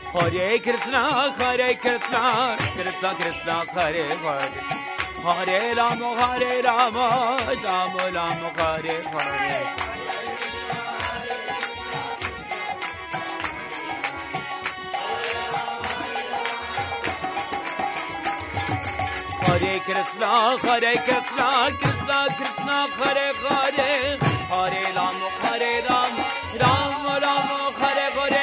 Hare Krishna, Krishna Krishna, Hare Hare, Hare Rama, Rama Rama, Hare Hare. Hare Krishna, Krishna Krishna, Hare Hare, Hare Rama, Rama Rama, Hare Hare.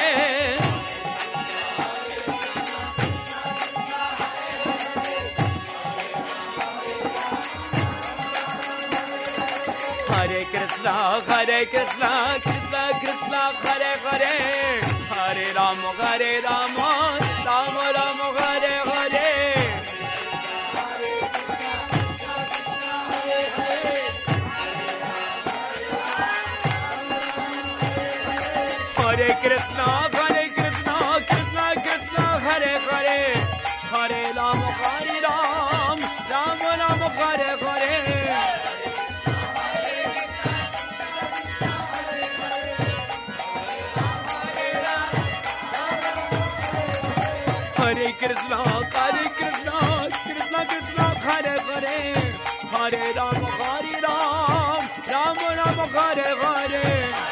Hare Krishna, Krishna Krishna, Hare Hare, Hare Rama, Rama Rama, Hare Hare. Hare Krishna, Krishna Krishna, Hare Hare, Hare Rama, Rama Rama, Hare Hare. Hare Krishna, Krishna Krishna, Hare Hare, Hare Rama, Rama Rama, Hare Hare.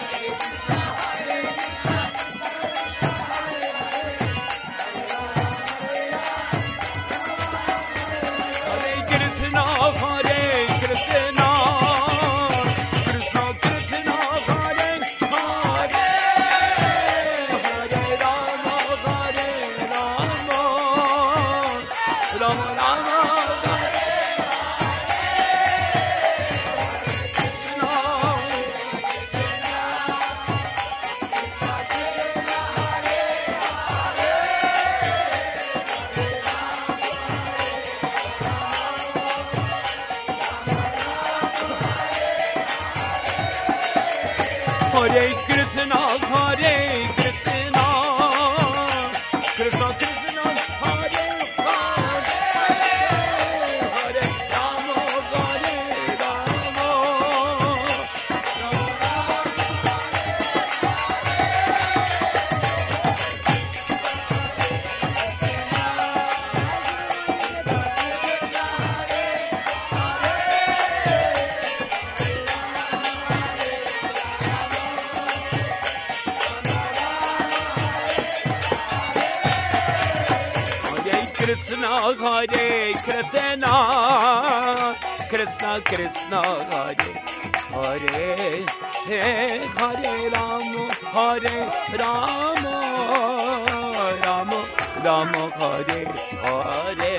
Hare Krishna, Krishna Krishna, Hare Hare, Hare Rama, Rama Krishna, Hare Krishna, Krishna Krishna, Hare Hare, Hare Rama, Rama Rama, Hare Hare.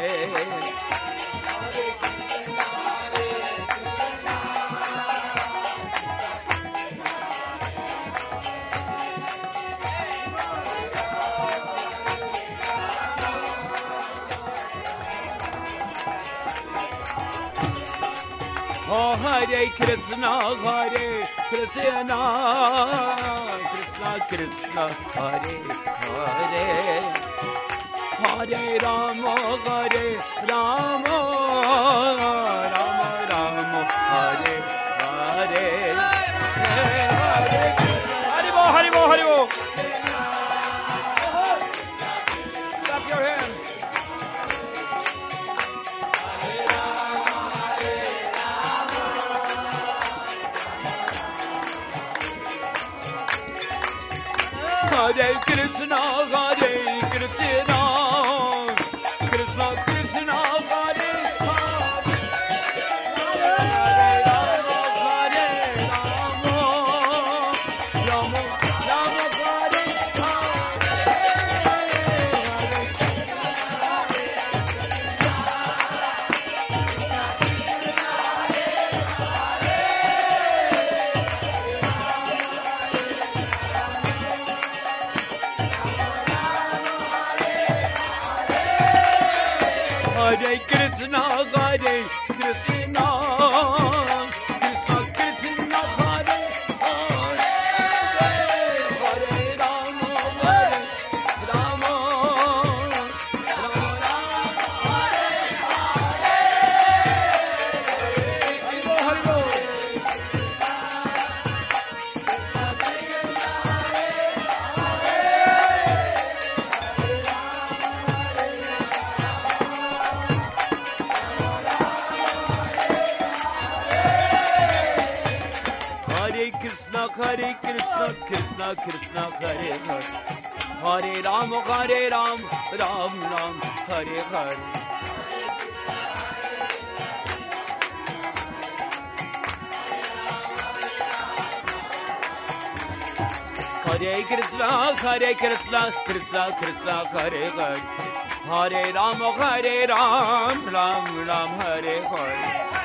Hare Krishna, Krishna Krishna, Hare Hare, Hare Rama, Rama Rama, Hare Hare. Hare Bo, Hare Bo, Hare Bo. Clap your hands. Hare Krishna, Krishna Krishna, Hare Hare, Hare Rama, Rama Rama, Hare Hare Krishna, Krishna Krishna, Hare Hare, Hare Rama, Rama Hare Krishna Krishna Hare Hare Hare Ram Ram Ram Hare Hare Hare Krishna Krishna Krishna Hare Hare Hare Ram Ram Ram Hare Hare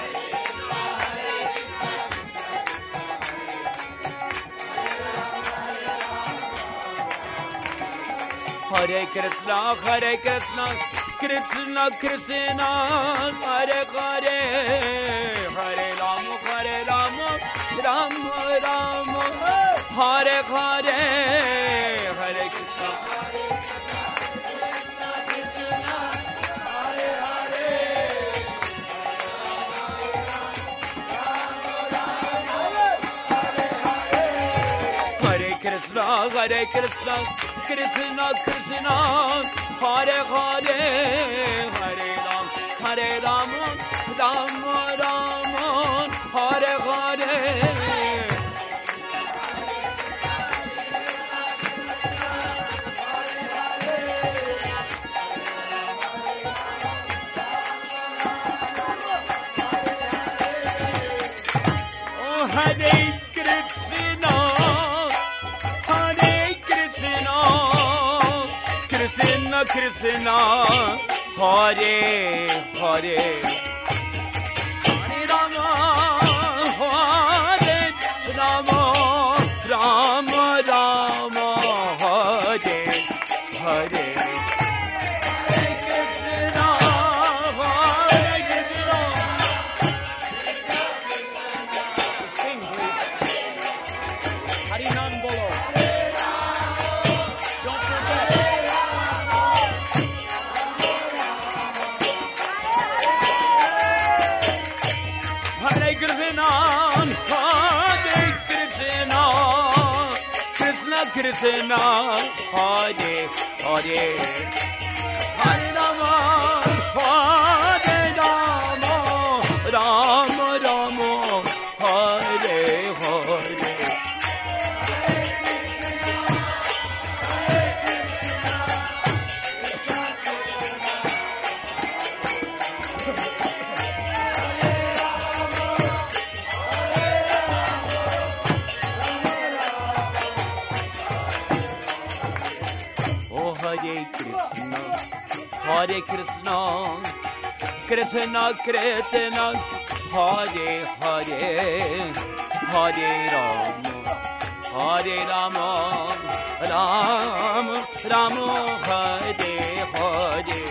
Hare Krishna Krishna Krishna Hare Hare Hare Ram Ram Ram Hare Hare Hare Krishna Hare Krishna Krishna Krishna Hare Hare Hare Ram Ram Ram Hare Hare Oh Hare Krishna Krishna Hare Hare Hare Rama Hare Rama Rama Rama Hare Hare Krishna Hare Hare Hare Rama Hare Rama Rama Rama Hare Hare Hare Krishna Krishna Krishna Hare Hare Hare Rama Ram Ram Hare Hare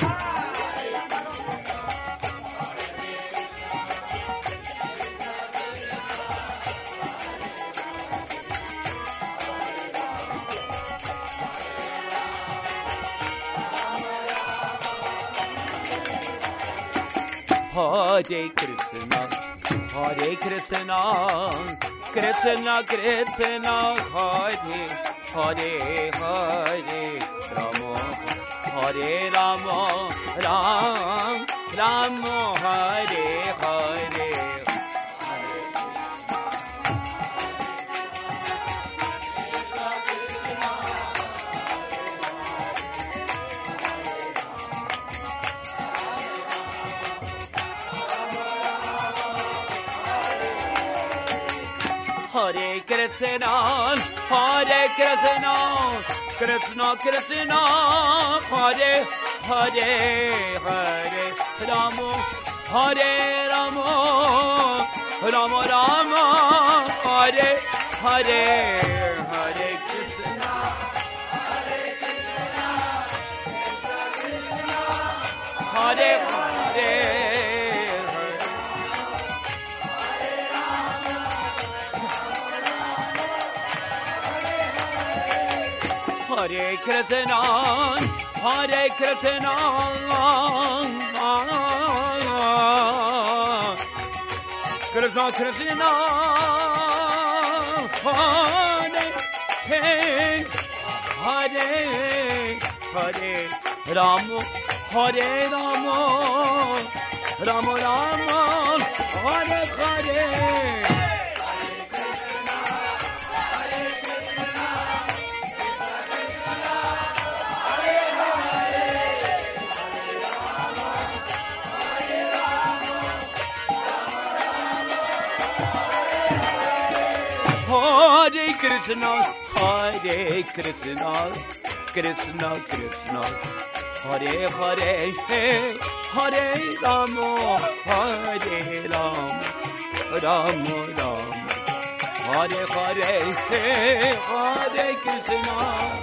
Hare Krishna Krishna Krishna Hare Hare Hare Rama Ram Ram Hare Hare Hare Krishna Krishna Krishna Hare Hare Hare Rama Rama Rama Hare Hare Hare Krishna Hare Hare Hare Krishna Krishna Krishna Hare Hare Rama Rama Hare Hare Krishna, Hare Krishna, Krishna Krishna, Hare Hare, Hare Rama, Hare Rama, Rama Rama, Hare Hare, Hare Krishna.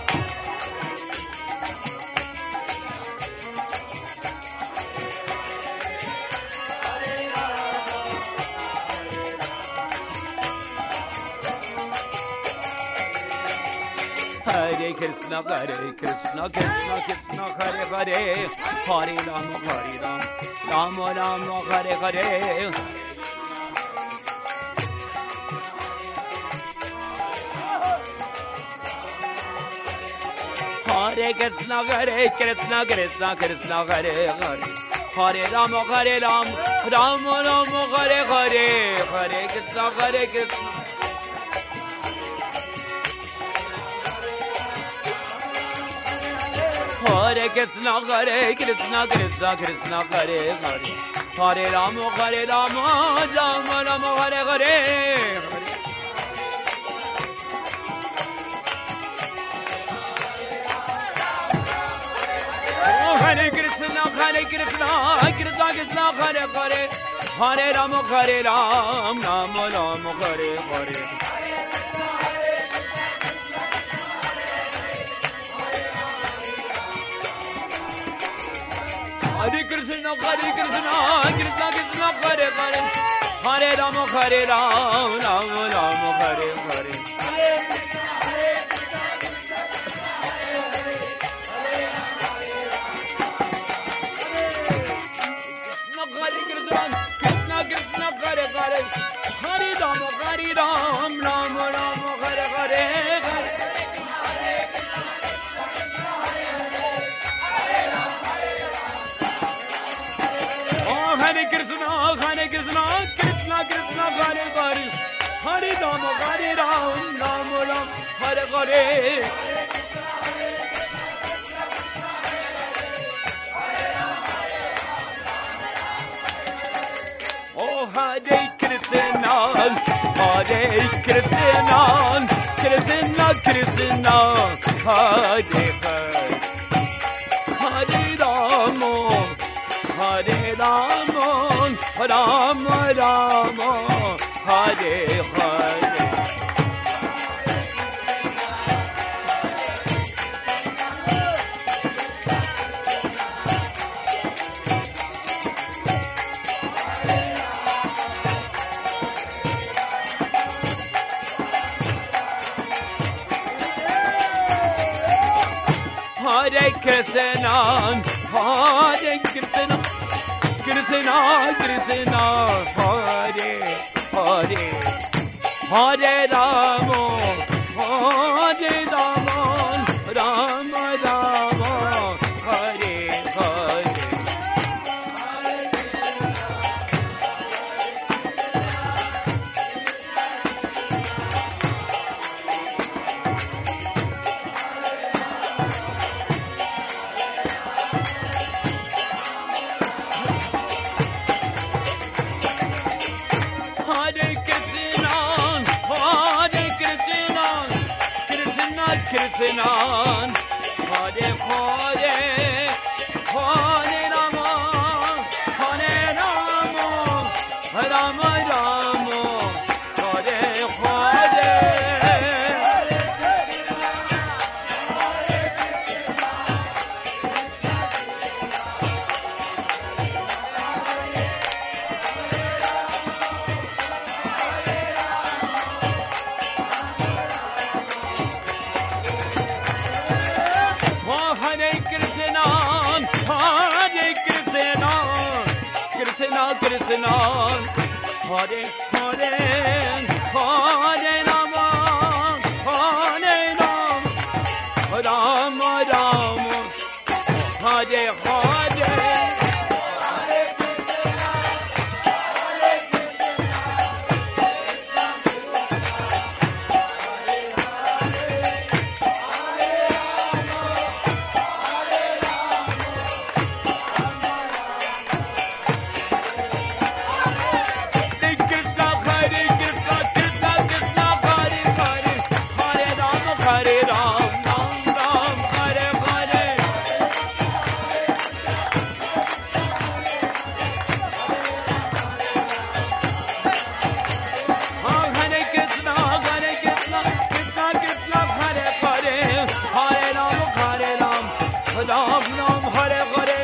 Hare Krishna, Hare Krishna, Krishna Krishna, Hare Hare, Hare Rama, Hare Rama, Rama Rama, Hare Hare. Hare Krishna, Hare Krishna, Krishna Krishna, Hare Hare, Hare Rama, Hare Rama, Rama Rama, Hare Hare, Hare Krishna, Hare Krishna. Hare Krishna, Hare Krishna, Krishna Krishna, Hare Hare, Hare Rama, Hare Rama, Rama Rama, Hare Hare. Hare Krishna, Hare Krishna, Krishna Krishna, Hare Hare, Hare Rama, Hare Rama, Rama Rama, Hare Hare. Hare Krishna, Hare Krishna, Krishna Krishna, Hare Hare, Hare Rama, Hare Rama, Rama Rama, Hare Hare. Hare Krishna, Krishna Krishna, Hare Hare, Hare Rama, Hare Rama, Rama Rama, Hare Hare. Hare Krishna, Hare Krishna, Krishna Krishna, Hare Hare, Hare Rama, Hare Rama, Rama Rama, Hare Hare. Oh Hare Krishna, Hare Krishna, Krishna Krishna, Hare Hare, Hare Rama, Hare Rama, Rama Rama, Hare Hare. Hare Krishna, Hare Krishna, Krishna Krishna, Hare Hare, Hare Rama, Hare Rama, Rama Rama, Hare Hare. Krishna, Hare Hare, Hare Rama, Hare Rama, Rama Rama, Hare Hare. Krishna, Hare Hare, Hare Rama, Hare Rama, Rama Rama, Hare Hare. Ram Ram Hare Hare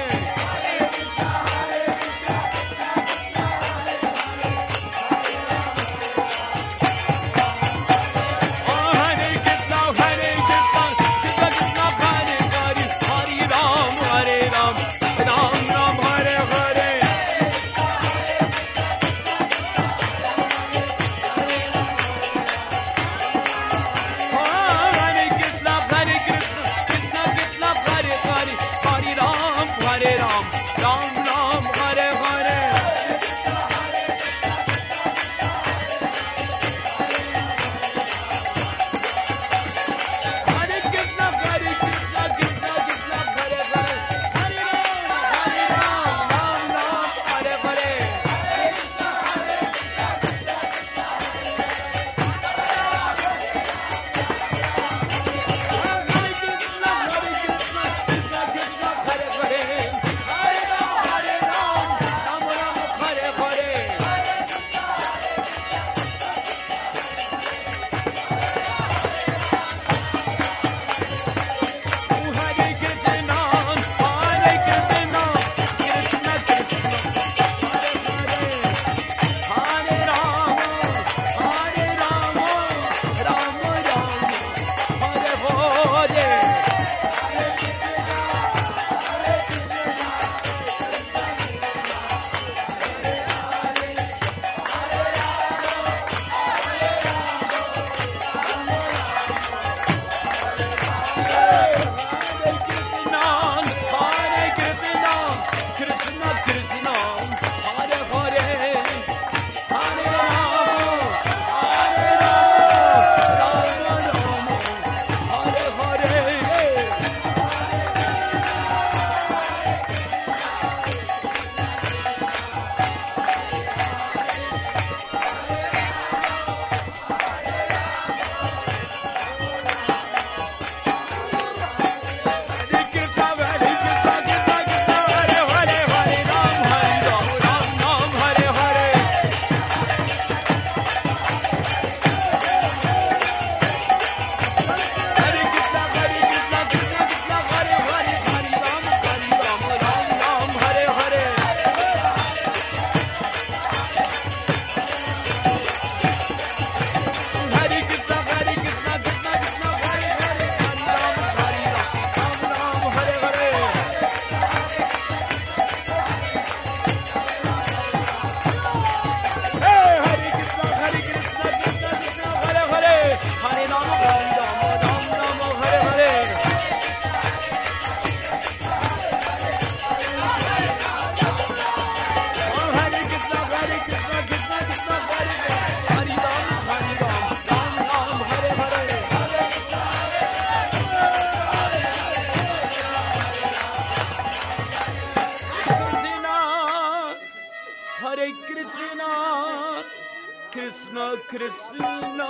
Krishna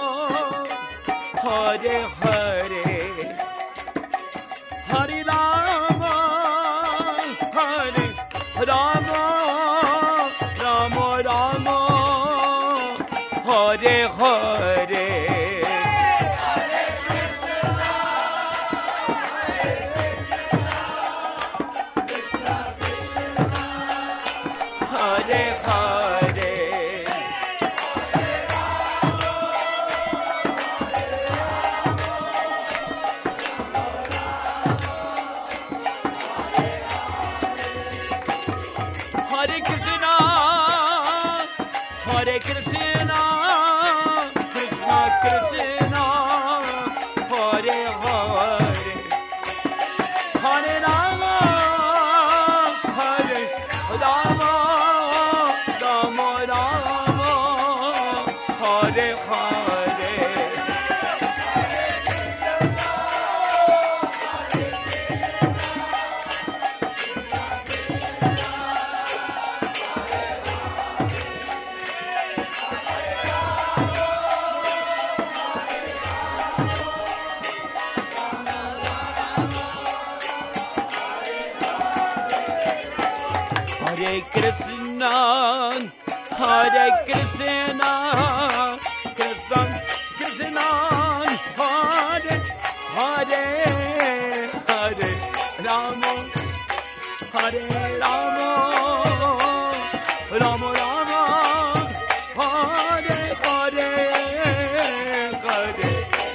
Hare Hare Hare Rama Hare Rama Rama Rama Hare Hare Hare Krishna, Hare Krishna, Krishna Krishna, Hare Hare, Hare Ram. Hare Rama, Rama Rama, Hare Hare, Hare.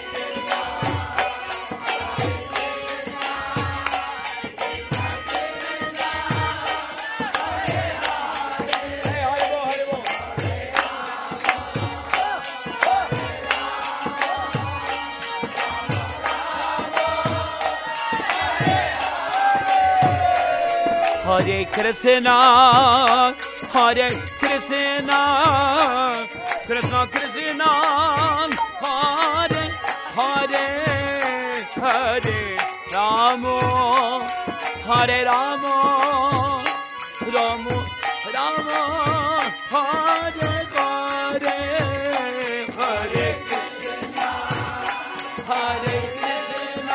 Hare Krishna, Hare Krishna, Krishna Krishna, Hare Hare, Hare Rama, Hare Rama, Rama Rama, Hare Hare, Hare Krishna, Hare Krishna.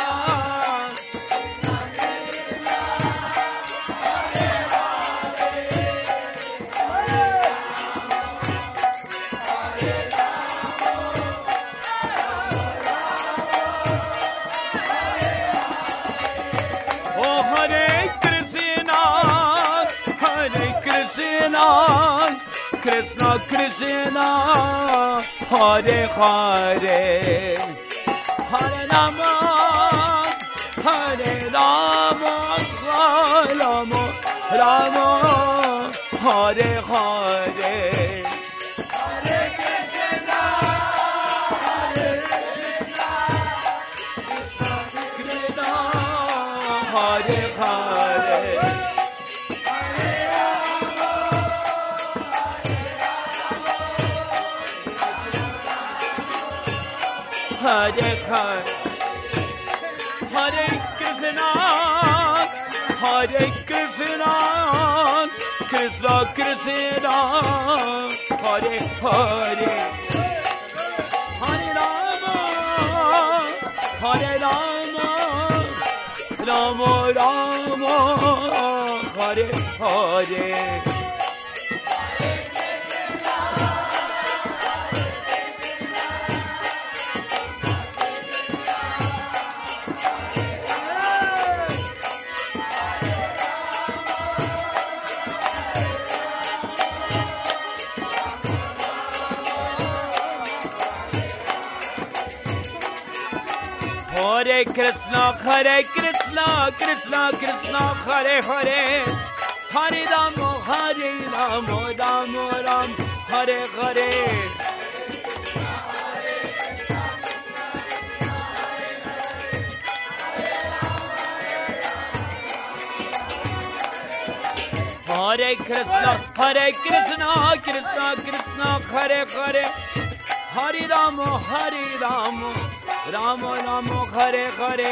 Krishna Krishna, Hare Hare, Hare Rama, Hare Rama, Rama Rama, Hare Hare. Hare Krishna, Hare Krishna, Krishna Hare Hare. Hare Hare, Hare Krishna, Hare Krishna, Krishna Krishna, Hare Hare, Hare Rama, Hare Rama, Rama Rama, Hare Hare. Hare Krishna, Krishna Krishna, Hare Hare, Hare Rama, Rama Rama, Hare Hare. Hare Krishna, Krishna Krishna, Hare Hare, Hare Rama, Rama Rama, Hare Hare.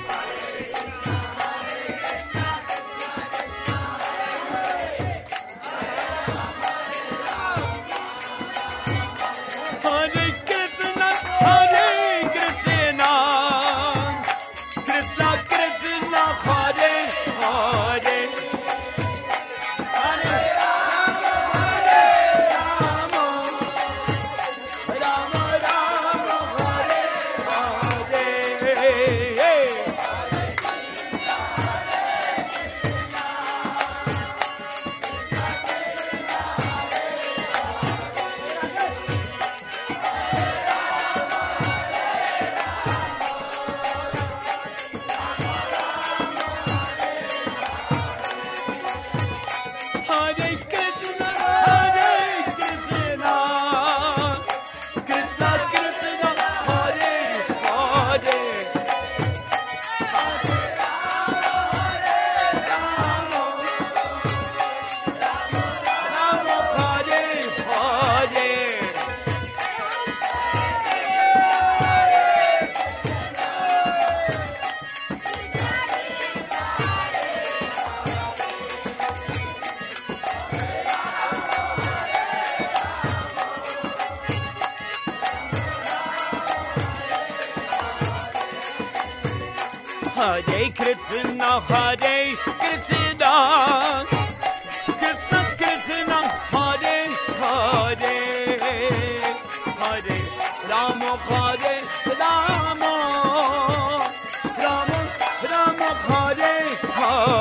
Hare Krishna, Hare Krishna, Krishna Krishna, Hare Hare, Hare Rama, Hare Rama, Rama Rama, Hare Hare.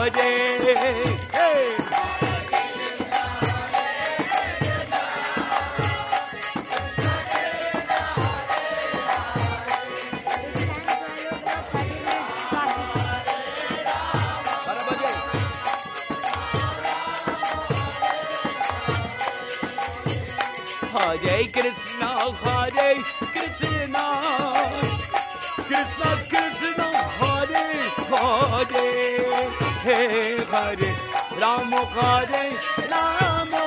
Hare Krishna, Hare Krishna, Krishna Krishna, Hare Hare, Hare Rama, Hare Rama,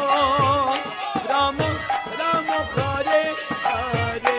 Rama Rama, Hare Hare.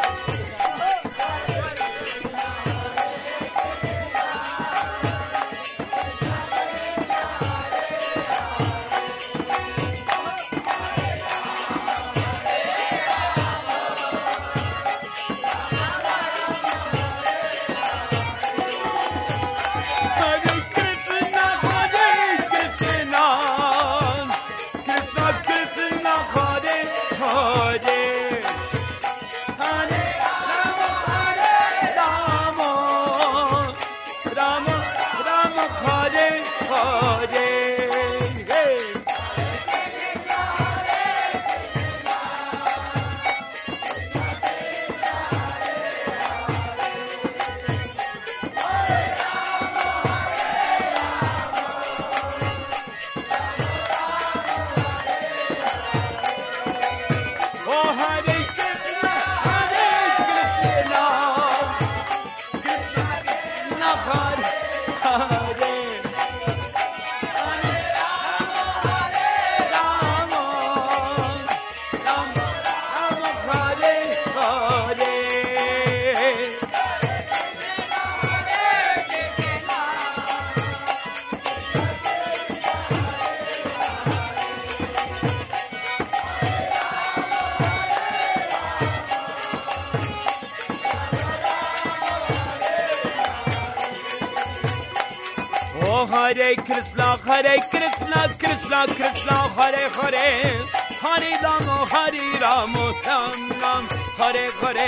Hare Krishna, Hare Krishna, Krishna Krishna, Hare Hare, Hare Rama, Hare Rama, Ram Ram, Hare Hare.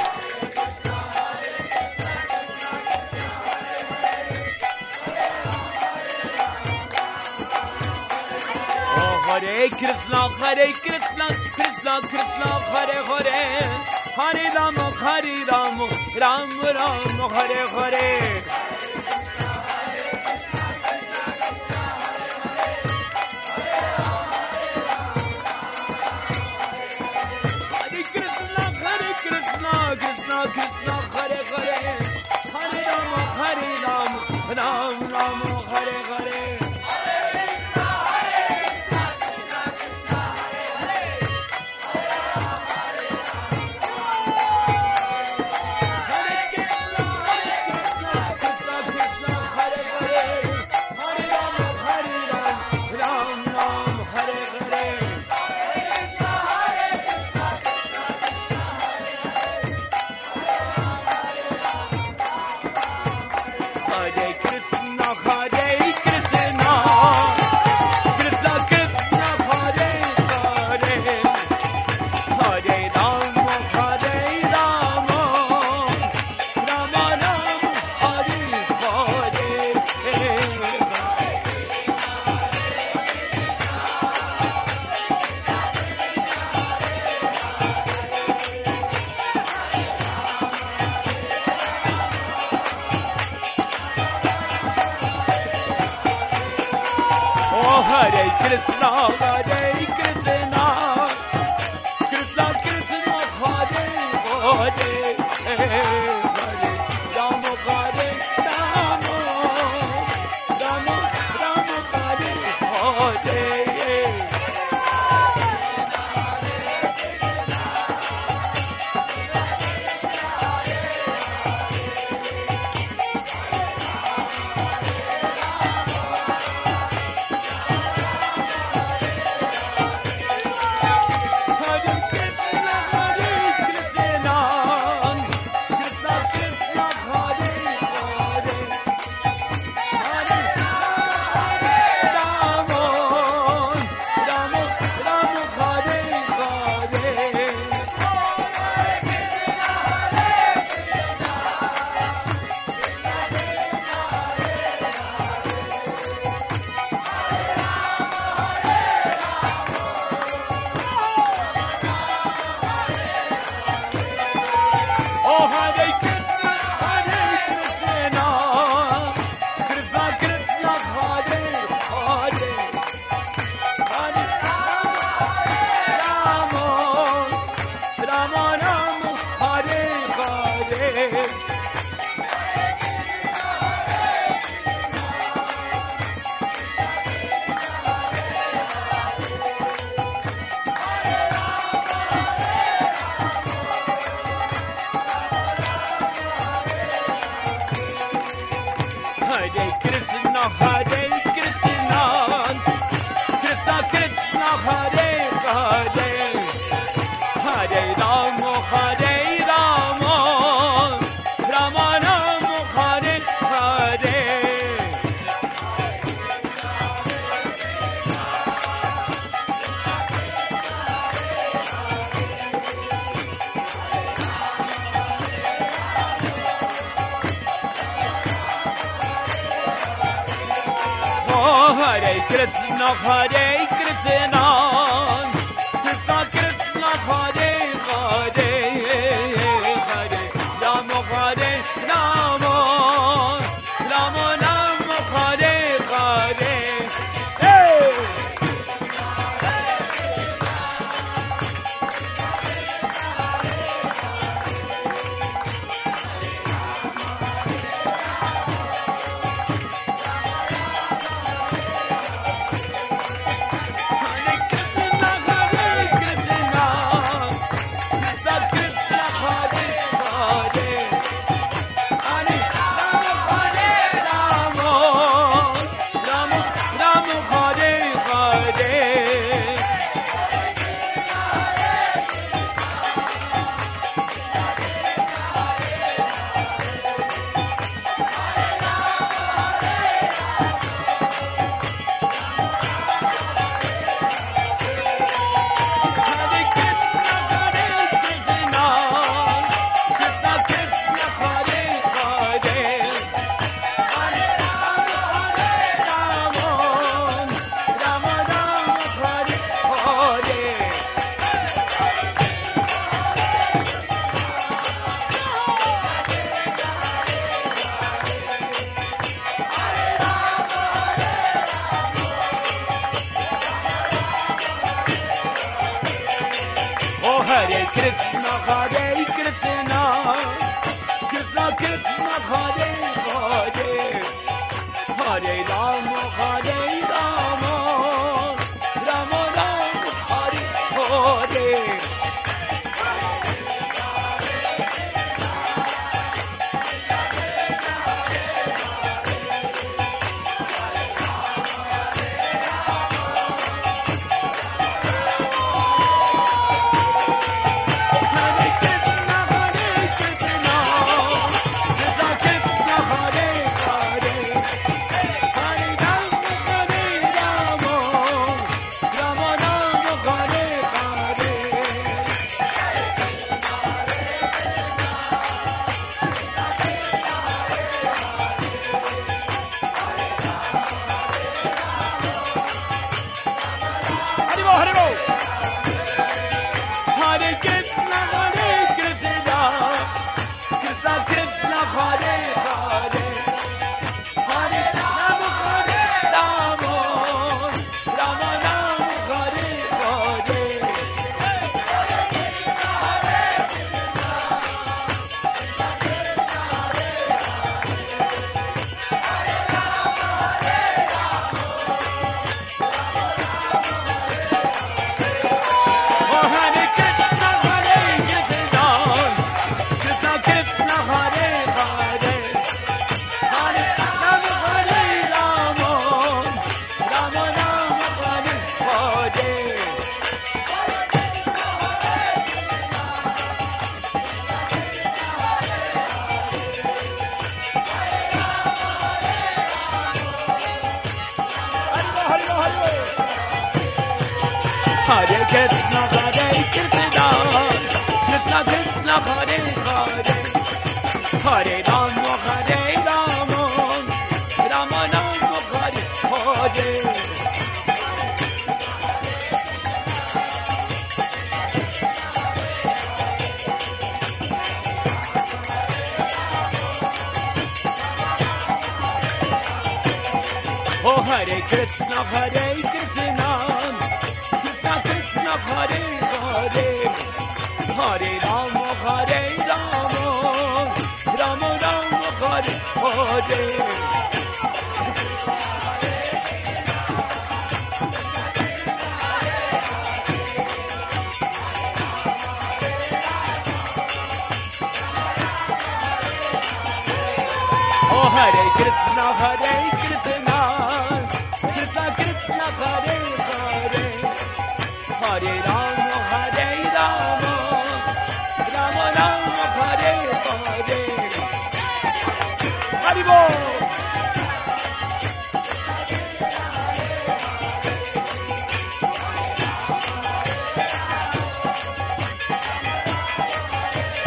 Hare Krishna, Hare Krishna, Krishna Krishna, Hare Hare, Hare Rama, Hare Rama, Ram Ram, Hare Hare. Krishna Krishna, Hare Hare, Hare Rama, Hare Rama, Ram Ram, Hare Hare. Hare Krishna, Hare Krishna, Krishna Krishna, Hare Hare, Hare Rama, Hare Rama, Rama Rama, Hare Hare. Hare Krishna, Hare Krishna, Krishna Krishna, Hare Hare, Hare Rama, Hare Rama, Rama Rama, Hare Hare. Hey! Hare Krishna, Hare Krishna, Krishna Krishna, Hare Hare, Hare Rama, Hare Rama, Rama Rama, Hare Hare. Hare Krishna, Hare Krishna, Krishna Krishna, Hare Hare, Hare Rama, Hare Rama, Rama Rama, Hare Hare. Oh, Hare Krishna, Hare Krishna, Krishna Krishna, Hare Hare, Hare Rama, Hare Rama, Rama Rama, Hare Hare. Oh, Hare Krishna, Hare Krishna, Krishna Krishna, Hare Hare, Hare Rama, Hare Rama, Rama Rama, Hare Hare. Haribol.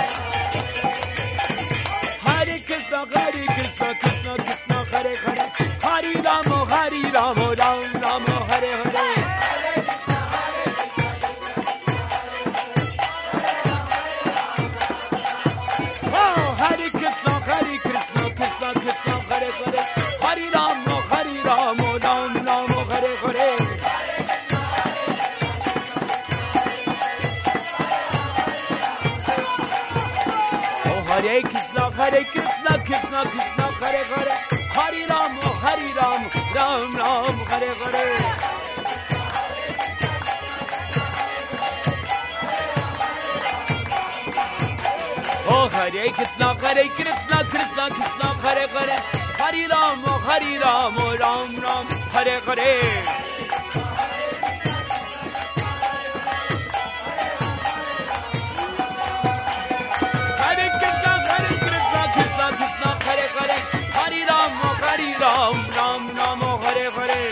Hare Krishna, Krishna Krishna, Hare Hare, Rama Ram Ram Hare Hare Oh Hare Krishna Krishna Krishna Hare Hare Hare Ram Ram Ram Hare Hare Oh Hare Krishna Krishna Krishna Hare Hare Hare Ram Ram Ram Hare Hare Hare Krishna Krishna Hare Hare Hare Ram Ram Ram Hare Hare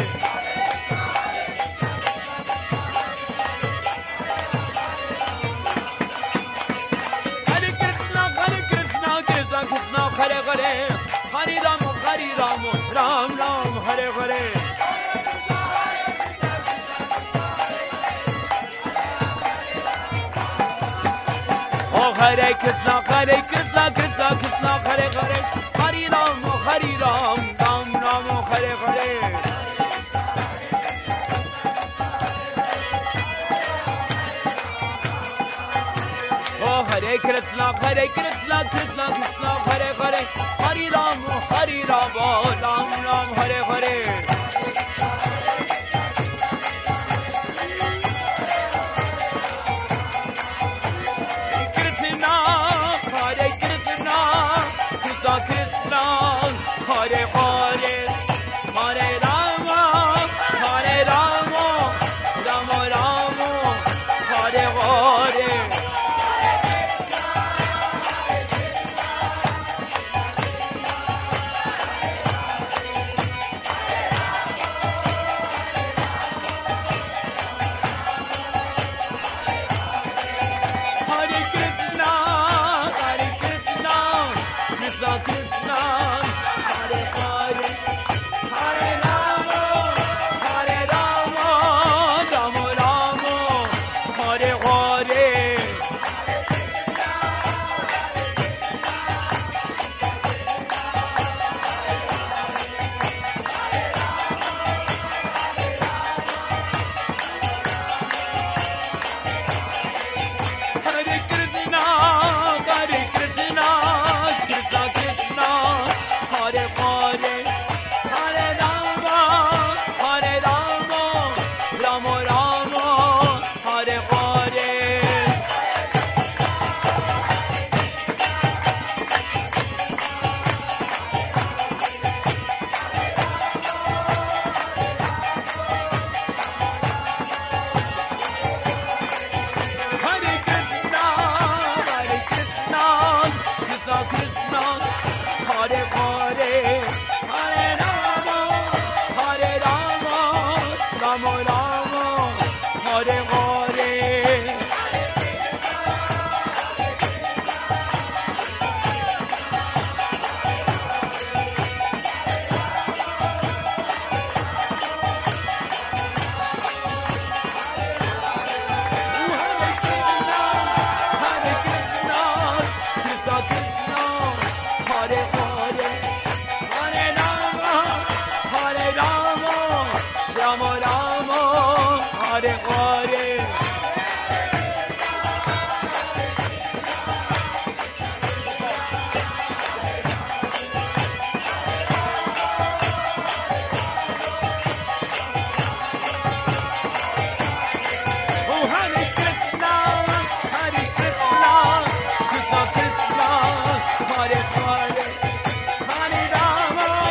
Krishna Hare Hare Hare Ram Ram Ram Hare Hare Oh Hare Krishna Krishna Hare Hare Hare Ram Ram Ram Hare Hare Oh Hare Krishna Krishna Hare Hare Hare Ram Ram Hare Hare Krishna Hare Krishna Krishna Hare Hare Hare Rama Rama Rama Hare Hare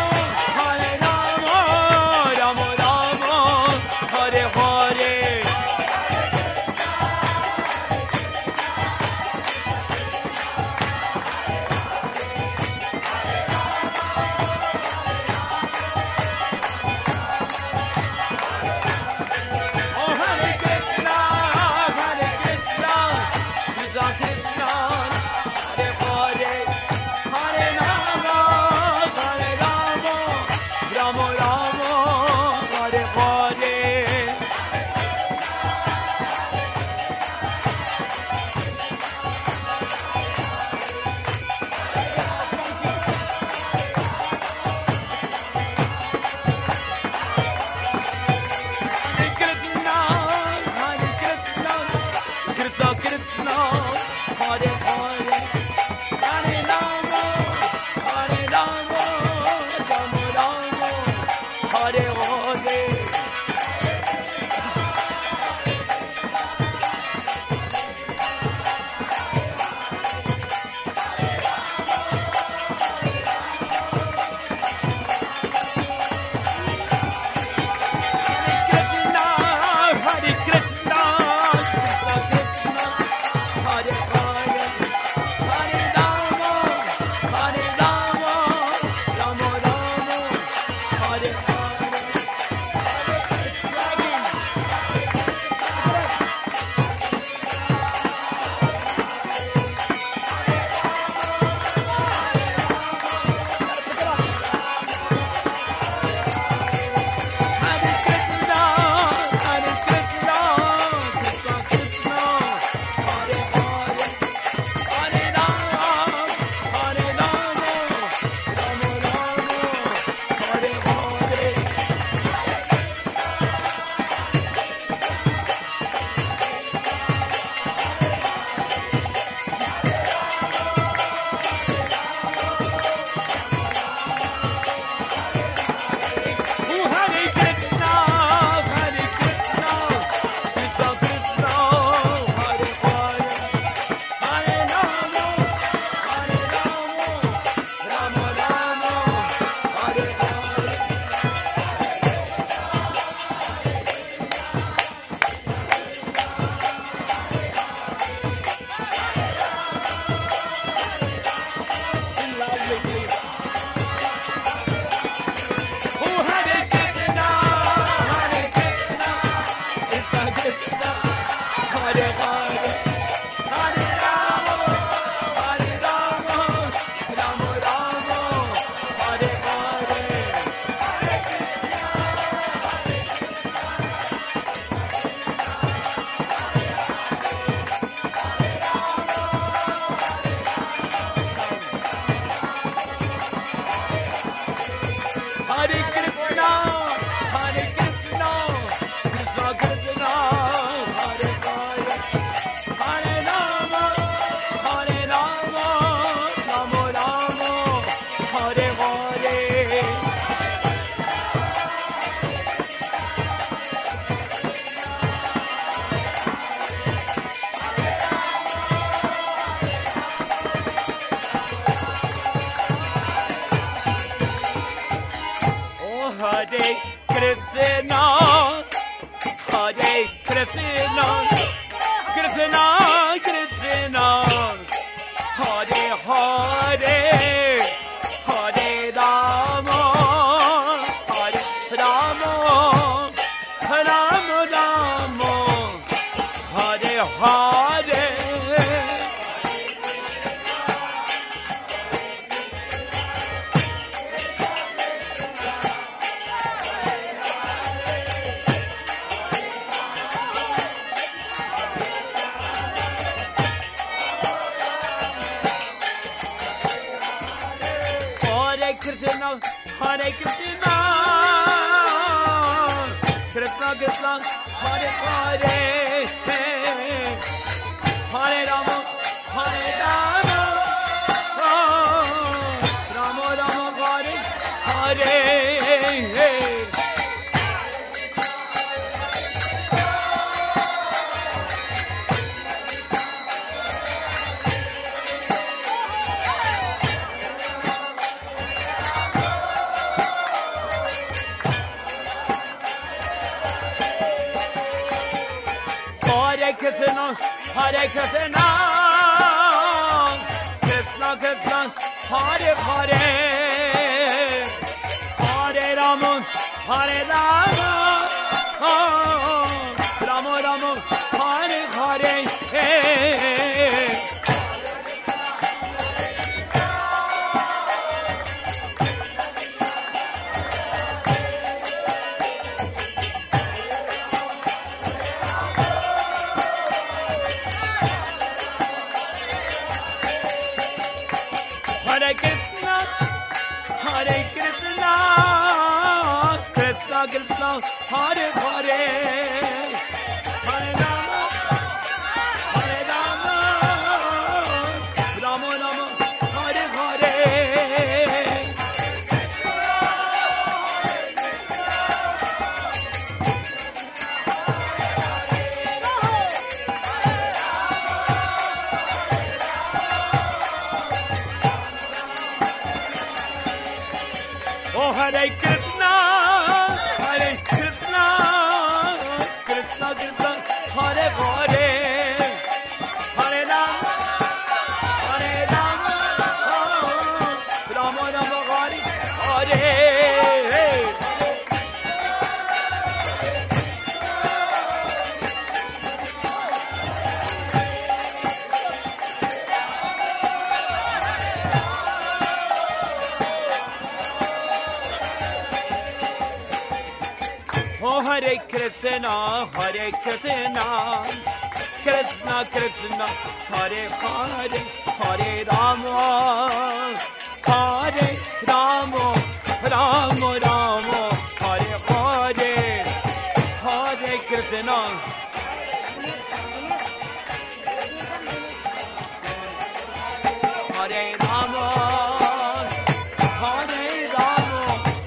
Hare Hare Hare. Oh Hare Krishna, Hare Krishna, Krishna Krishna, Hare Hare, Hare Rama, Hare Rama, Rama Rama, Hare Hare, Hare Krishna. Hare Rama, Hare Rama,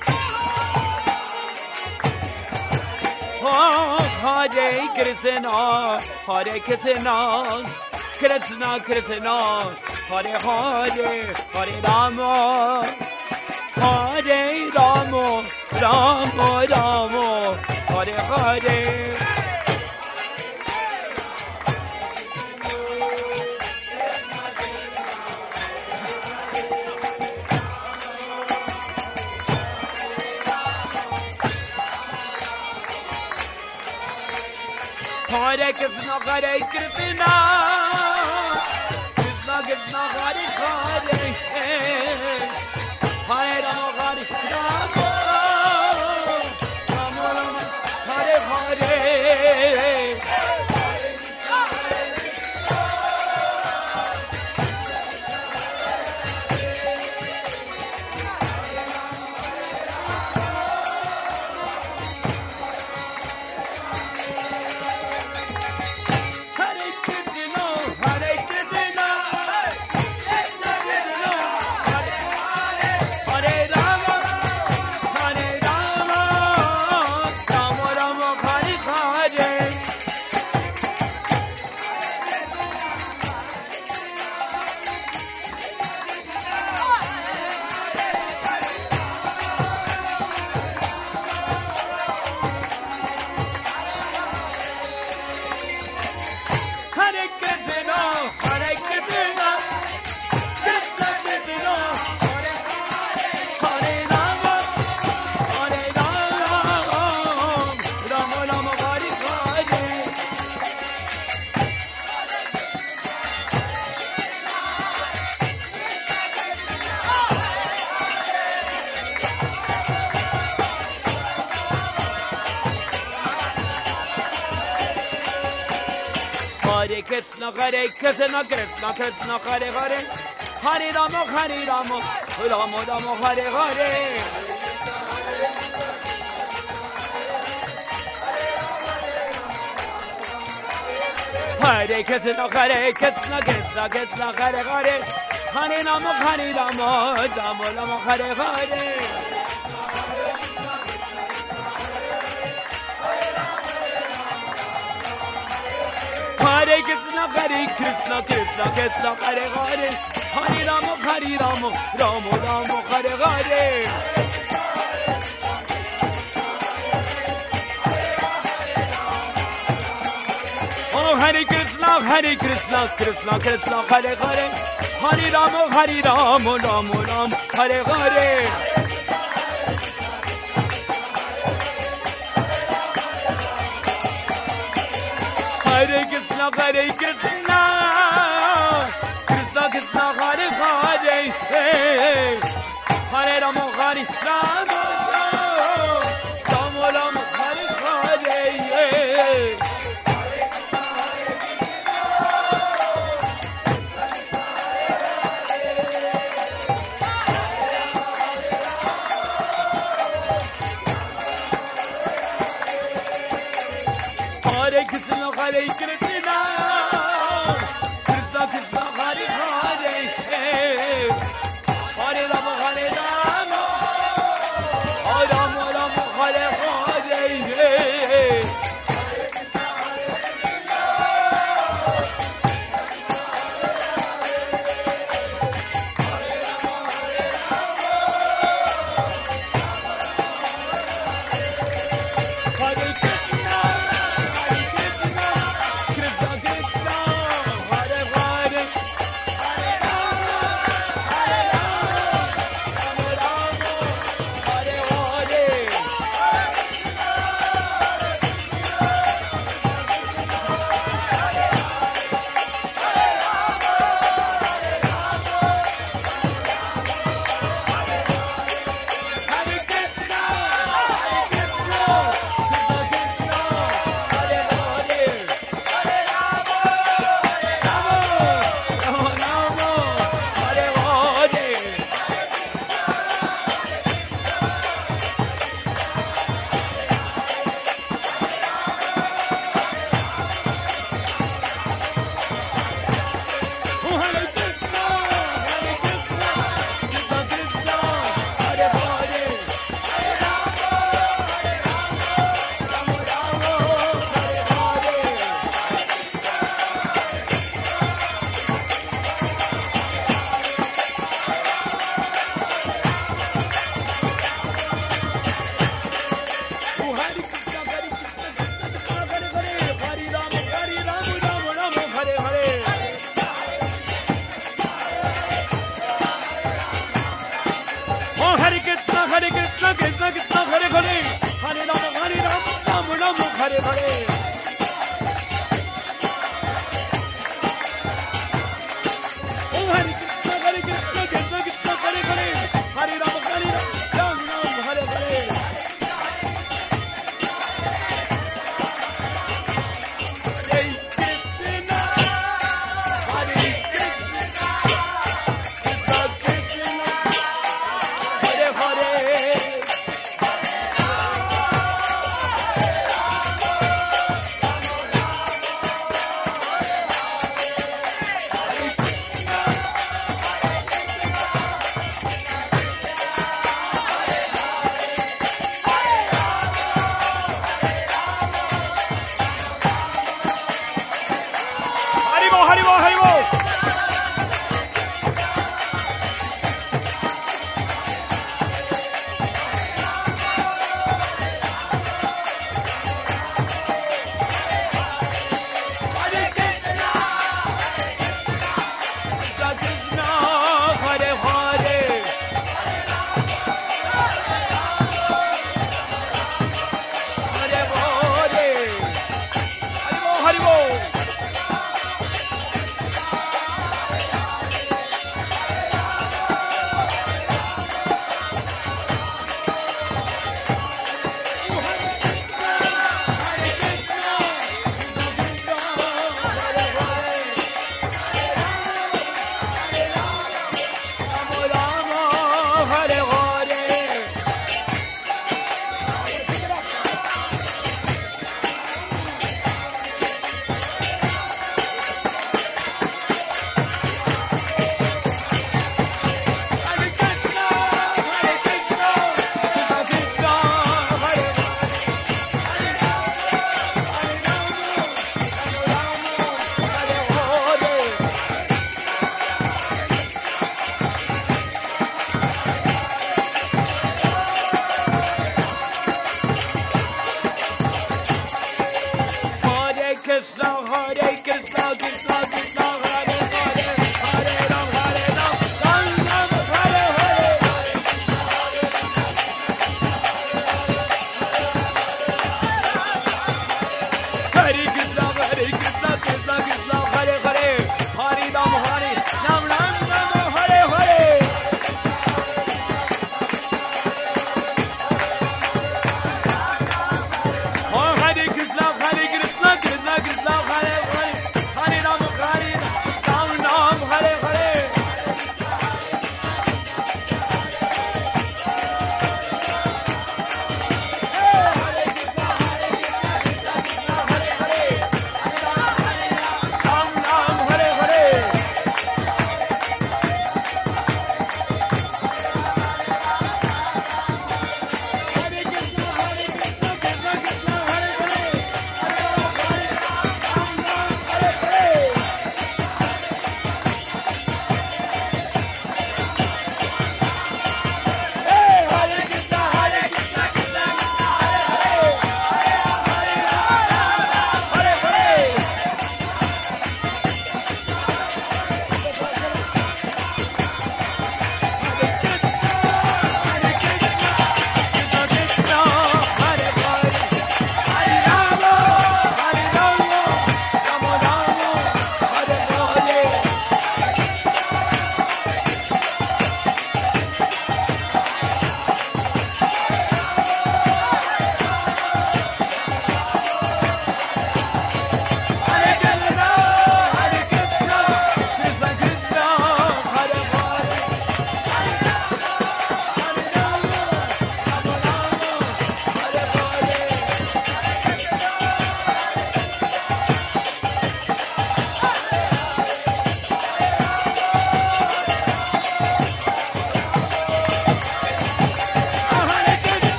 oh Hare Krishna, Hare Krishna, Krishna Krishna, Hare Hare, Hare Rama, Hare Rama, Rama Rama, Hare Hare. Hare Krishna, Hare Krishna, Krishna Krishna, Hare Hare, Hare Rama, Hare Rama, Rama Rama, Hare Hare. Hare Krishna, Hare Krishna, Krishna Krishna, Hare Hare, Hare Rama, Hare Rama, Rama Rama, Hare Hare. Hare Krishna, Hare Krishna, Krishna Krishna, Hare Hare, Hare Rama, Hare Rama, Rama Rama, Hare Hare. Hare Krishna, Hare Krishna, Krishna Krishna, Hare Hare, Hare Rama, Hare Rama, Rama Rama, Hare Hare. Oh Hare Krishna, Hare Krishna, Krishna Krishna, Hare Hare, Hare Rama, Hare Rama, Rama Rama, Hare Hare. Hare Krishna, Hare Krishna, Krishna Krishna, Hare Hare, Hare Rama, Hare Rama, Rama Rama, Hare Hare. Hare Krishna, Hare Krishna, Krishna Krishna, Hare Hare, Hare Rama, Hare Rama, Rama Rama, Hare Hare. Hare Krishna, Hare Krishna, Krishna Hare Ram, Ram Ram, Hare Hare. Oh Hare Krishna, Krishna Krishna, Hare Hare. Hare Ram, Ram Ram, Hare Hare. Krishna, Krishna Krishna, Hare Hare.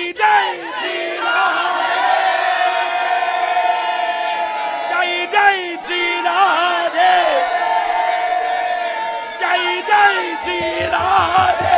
Jai Shri Radhe, Jai Jai Shri Radhe, Jai Jai Shri Radhe.